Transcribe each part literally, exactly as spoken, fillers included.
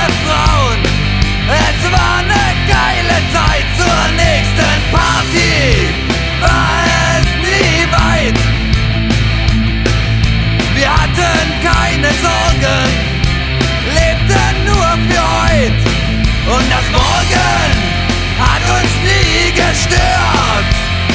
Frauen. Es war eine geile Zeit, zur nächsten Party war es nie weit. Wir hatten keine Sorgen, lebten nur für heut. Und das Morgen hat uns nie gestört.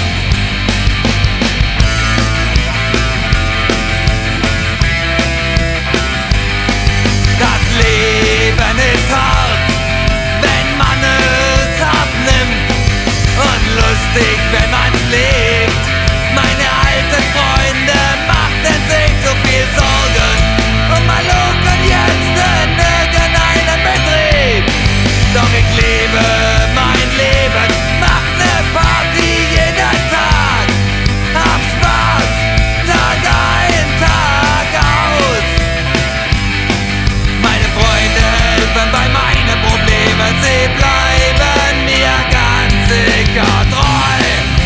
Das Leben ist hart, wenn man es abnimmt, und lustig, wenn man's lebt. Meine alten Freunde machten sich so viel Sorgen um Maluk und jetzt in irgendeinem Betrieb. Doch ich lebe mein Leben, mach ne Party jeden Tag, hab Spaß, Tag ein, Tag aus. Meine Freunde helfen bei meinen Problemen, sie bleiben mir ganz sicher treu.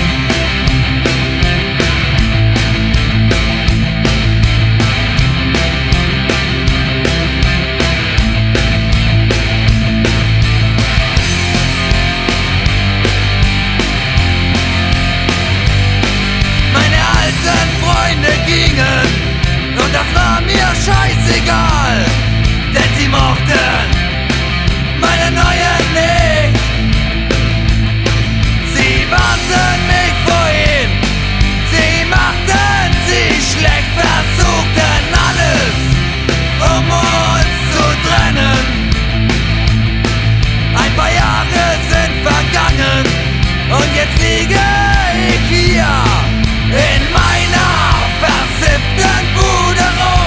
Meine alten Freunde gingen, und das war mir scheißegal, denn sie mochten meine neuen nicht. Sie warnten mich vorhin, sie machten sich schlecht, versuchten alles, um uns zu trennen. Ein paar Jahre sind vergangen, und jetzt liege ich hier in meiner versifften Bude rum.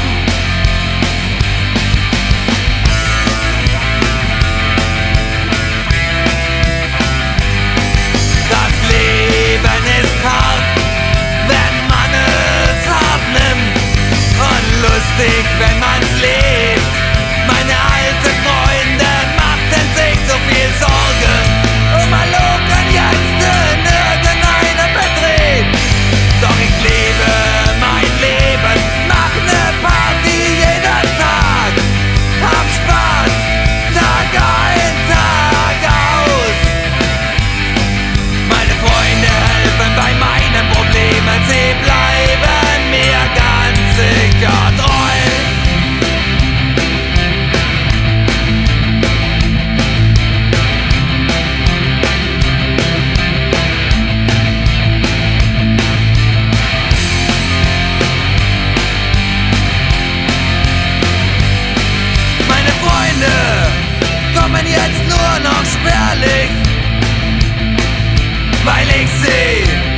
Das Leben ist hart, wenn man es hart nimmt, und lustig, wenn man's lebt. Meine alten Freunde machten sich so viel Sorgen um Maluk und jetzt in irgendeinem Betrieb. Doch ich lebe mein Leben, mach ne Party jeden Tag, hab Spaß, Tag ein, Tag aus. Meine Freunde helfen bei meinen Problemen, sie bleiben mir ganz sicher treu. Meine Freunde kommen jetzt nur noch spärlich, weil ich sie